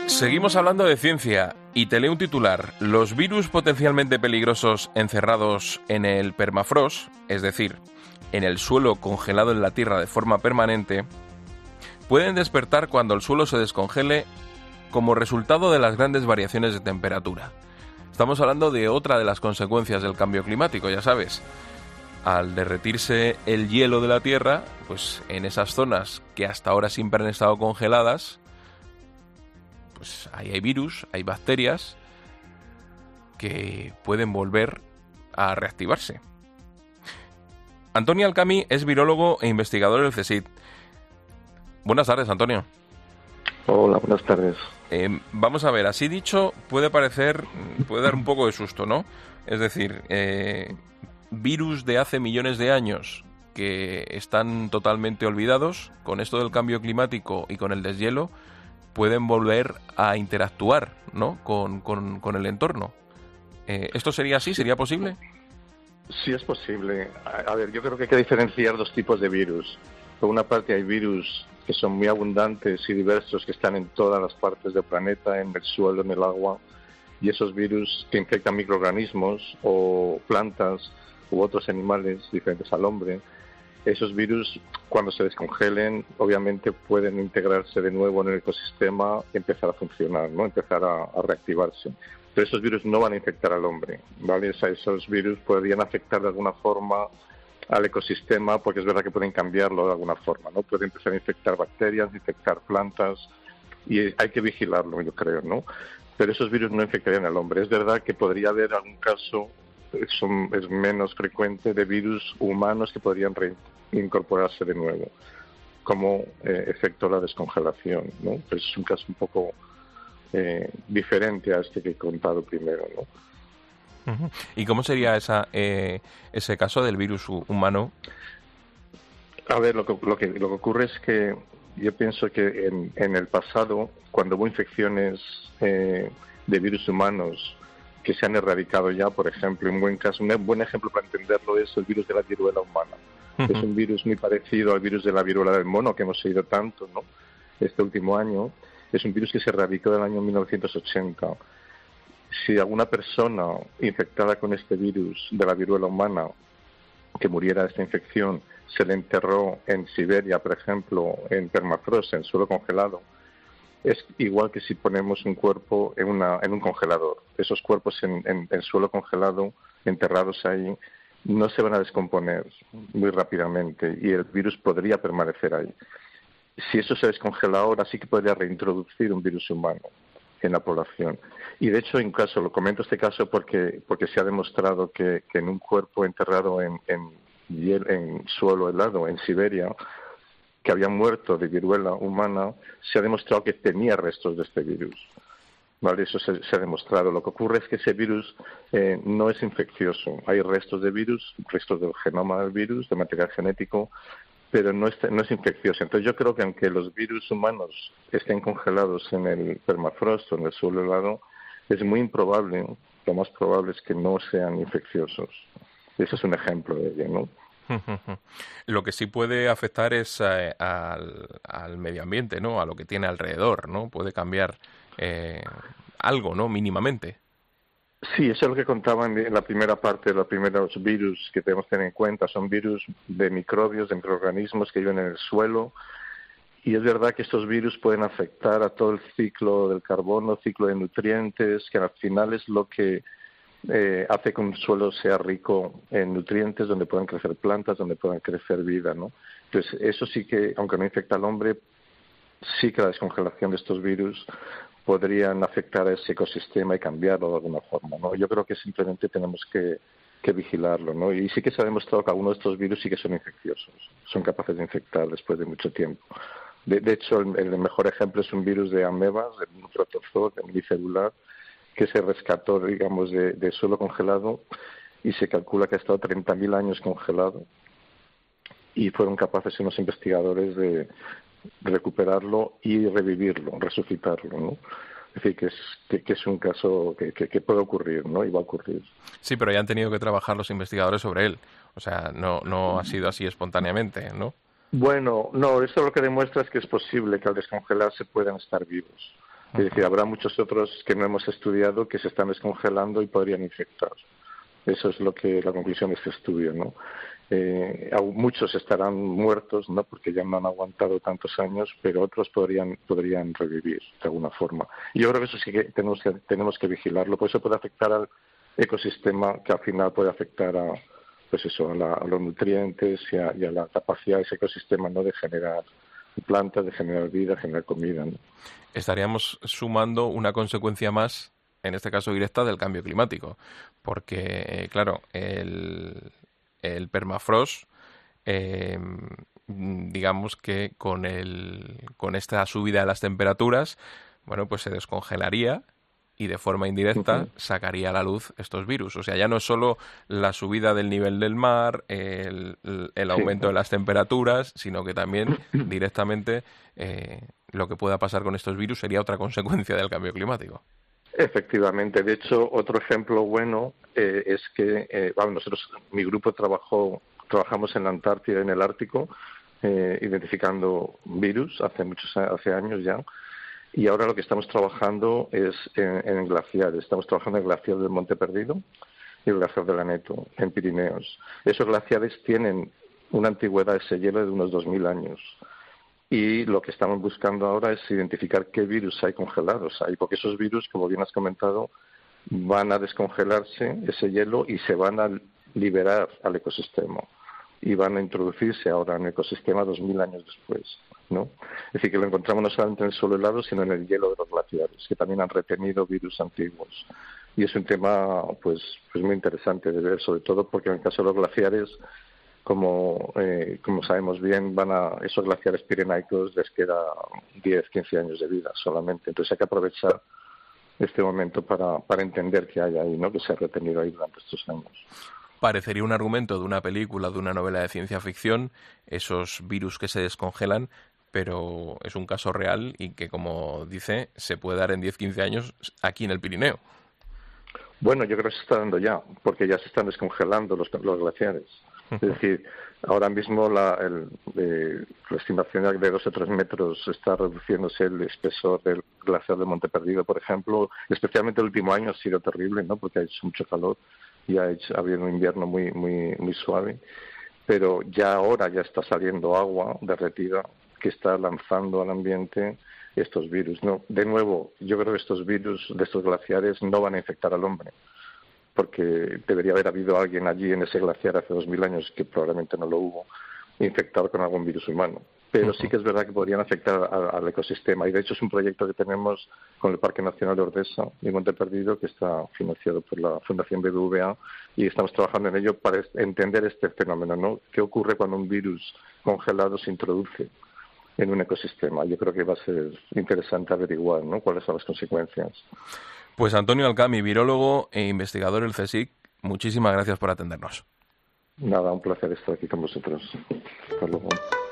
Seguimos hablando de ciencia y te leo un titular. Los virus potencialmente peligrosos encerrados en el permafrost, es decir, en el suelo congelado en la Tierra de forma permanente, pueden despertar cuando el suelo se descongele como resultado de las grandes variaciones de temperatura. Estamos hablando de otra de las consecuencias del cambio climático, ya sabes. Al derretirse el hielo de la Tierra, pues en esas zonas que hasta ahora siempre han estado congeladas, pues ahí hay virus, hay bacterias que pueden volver a reactivarse. Antonio Alcami es virólogo e investigador del CSIC. Buenas tardes, Antonio. Hola, buenas tardes. Vamos a ver, así dicho, puede dar un poco de susto, ¿no? Es decir, virus de hace millones de años que están totalmente olvidados, con esto del cambio climático y con el deshielo, pueden volver a interactuar, ¿no?, con el entorno. ¿Esto sería así? ¿Sería posible? Sí, es posible. A ver, yo creo que hay que diferenciar dos tipos de virus. Por una parte hay virus que son muy abundantes y diversos, que están en todas las partes del planeta, en el suelo, en el agua, y esos virus que infectan microorganismos o plantas u otros animales diferentes al hombre. Esos virus, cuando se descongelen, obviamente pueden integrarse de nuevo en el ecosistema y empezar a funcionar, ¿no? Empezar a reactivarse. Pero esos virus no van a infectar al hombre, ¿vale? O sea, esos virus podrían afectar de alguna forma al ecosistema, porque es verdad que pueden cambiarlo de alguna forma, ¿no? Pueden empezar a infectar bacterias, infectar plantas, y hay que vigilarlo, yo creo, ¿no? Pero esos virus no infectarían al hombre. Es verdad que podría haber algún caso, es menos frecuente, de virus humanos que podrían reincorporarse de nuevo, como efecto de la descongelación, ¿no? Pero es un caso un poco diferente a este que he contado primero, ¿no? Uh-huh. ¿Y cómo sería ese caso del virus humano? A ver, lo que ocurre es que yo pienso que en el pasado, cuando hubo infecciones de virus humanos que se han erradicado ya, por ejemplo, un buen ejemplo para entenderlo es el virus de la viruela humana. Uh-huh. Es un virus muy parecido al virus de la viruela del mono, que hemos oído tanto, ¿no?, este último año. Es un virus que se erradicó del año 1980. Si alguna persona infectada con este virus de la viruela humana que muriera de esta infección se le enterró en Siberia, por ejemplo, en permafrost, en suelo congelado, es igual que si ponemos un cuerpo en un congelador. Esos cuerpos en suelo congelado, enterrados ahí, no se van a descomponer muy rápidamente y el virus podría permanecer ahí. Si eso se descongela ahora, sí que podría reintroducir un virus humano en la población. Y de hecho, lo comento este caso porque se ha demostrado que en un cuerpo enterrado en suelo helado en Siberia, que había muerto de viruela humana, se ha demostrado que tenía restos de este virus. ¿Vale? Eso se ha demostrado. Lo que ocurre es que ese virus no es infeccioso. Hay restos de virus, restos del genoma del virus, de material genético, pero no es infeccioso. Entonces yo creo que aunque los virus humanos estén congelados en el permafrost o en el suelo helado, es muy improbable, lo más probable es que no sean infecciosos. Ese es un ejemplo de ello, ¿no? Lo que sí puede afectar es al medio ambiente, ¿no? A lo que tiene alrededor, ¿no? Puede cambiar algo, ¿no?, mínimamente. Sí, eso es lo que contaba en la primera parte, los primeros virus que tenemos que tener en cuenta. Son virus de microbios, de microorganismos que viven en el suelo. Y es verdad que estos virus pueden afectar a todo el ciclo del carbono, ciclo de nutrientes, que al final es lo que hace que un suelo sea rico en nutrientes, donde puedan crecer plantas, donde puedan crecer vida, ¿no? Entonces, eso sí que, aunque no infecta al hombre, sí que la descongelación de estos virus podrían afectar a ese ecosistema y cambiarlo de alguna forma, ¿no? Yo creo que simplemente tenemos que vigilarlo, ¿no? Y sí que se ha demostrado que algunos de estos virus sí que son infecciosos, son capaces de infectar después de mucho tiempo. De hecho, el mejor ejemplo es un virus de amebas, de un protozoo unicelular, que se rescató, digamos, de suelo congelado y se calcula que ha estado 30.000 años congelado y fueron capaces unos investigadores de recuperarlo y revivirlo, resucitarlo, ¿no? Es decir, que es un caso que puede ocurrir, ¿no? Y va a ocurrir. Sí, pero ya han tenido que trabajar los investigadores sobre él. O sea, no ha sido así espontáneamente, ¿no? Bueno, no, esto lo que demuestra es que es posible que al descongelarse puedan estar vivos. Es decir, habrá muchos otros que no hemos estudiado que se están descongelando y podrían infectar. Eso es la conclusión de este estudio, ¿no? Muchos estarán muertos, ¿no? Porque ya no han aguantado tantos años, pero otros podrían revivir de alguna forma. Y yo creo que eso sí que tenemos que vigilarlo. Por eso puede afectar al ecosistema, que al final puede afectar a los nutrientes y a la capacidad de ese ecosistema, ¿no? De generar plantas, de generar vida, de generar comida, ¿no? Estaríamos sumando una consecuencia más, en este caso directa, del cambio climático, porque, claro, el permafrost, digamos que con esta subida de las temperaturas, bueno, pues se descongelaría y de forma indirecta sacaría a la luz estos virus. O sea, ya no es solo la subida del nivel del mar, el aumento de las temperaturas, sino que también directamente lo que pueda pasar con estos virus sería otra consecuencia del cambio climático. Efectivamente. De hecho, otro ejemplo bueno es que mi grupo trabajamos en la Antártida y en el Ártico, identificando virus hace años ya. Y ahora lo que estamos trabajando es en glaciares. Estamos trabajando en el glaciar del Monte Perdido y el glaciar del Aneto, en Pirineos. Esos glaciares tienen una antigüedad de ese hielo de unos 2000 años. Y lo que estamos buscando ahora es identificar qué virus hay congelados ahí, porque esos virus, como bien has comentado, van a descongelarse ese hielo y se van a liberar al ecosistema. Y van a introducirse ahora en el ecosistema 2000 años después, ¿no? Es decir, que lo encontramos no solamente en el suelo helado, sino en el hielo de los glaciares, que también han retenido virus antiguos. Y es un tema pues muy interesante de ver, sobre todo porque en el caso de los glaciares, como sabemos bien, esos glaciares pirenaicos les queda 10, 15 años de vida solamente. Entonces hay que aprovechar este momento para entender qué hay ahí, ¿no? Que se ha retenido ahí durante estos años. Parecería un argumento de una película, de una novela de ciencia ficción, esos virus que se descongelan, pero es un caso real y que, como dice, se puede dar en 10-15 años aquí en el Pirineo. Bueno, yo creo que se está dando ya, porque ya se están descongelando los glaciares. Es decir, ahora mismo la estimación de 2 o 3 metros está reduciéndose el espesor del glaciar de Monte Perdido, por ejemplo. Especialmente el último año ha sido terrible, ¿no? Porque ha hecho mucho calor y ha habido un invierno muy suave. Pero ya ahora ya está saliendo agua derretida que está lanzando al ambiente estos virus, ¿no? De nuevo, yo creo que estos virus de estos glaciares no van a infectar al hombre, porque debería haber habido alguien allí en ese glaciar hace 2000 años, que probablemente no lo hubo, infectado con algún virus humano. Pero sí que es verdad que podrían afectar al ecosistema. Y de hecho es un proyecto que tenemos con el Parque Nacional de Ordesa y Monte Perdido, que está financiado por la Fundación BBVA, y estamos trabajando en ello para entender este fenómeno, ¿no? ¿Qué ocurre cuando un virus congelado se introduce en un ecosistema? Yo creo que va a ser interesante averiguar, ¿no? Cuáles son las consecuencias. Pues Antonio Alcami, virólogo e investigador del CSIC, muchísimas gracias por atendernos. Nada, un placer estar aquí con vosotros. Hasta luego.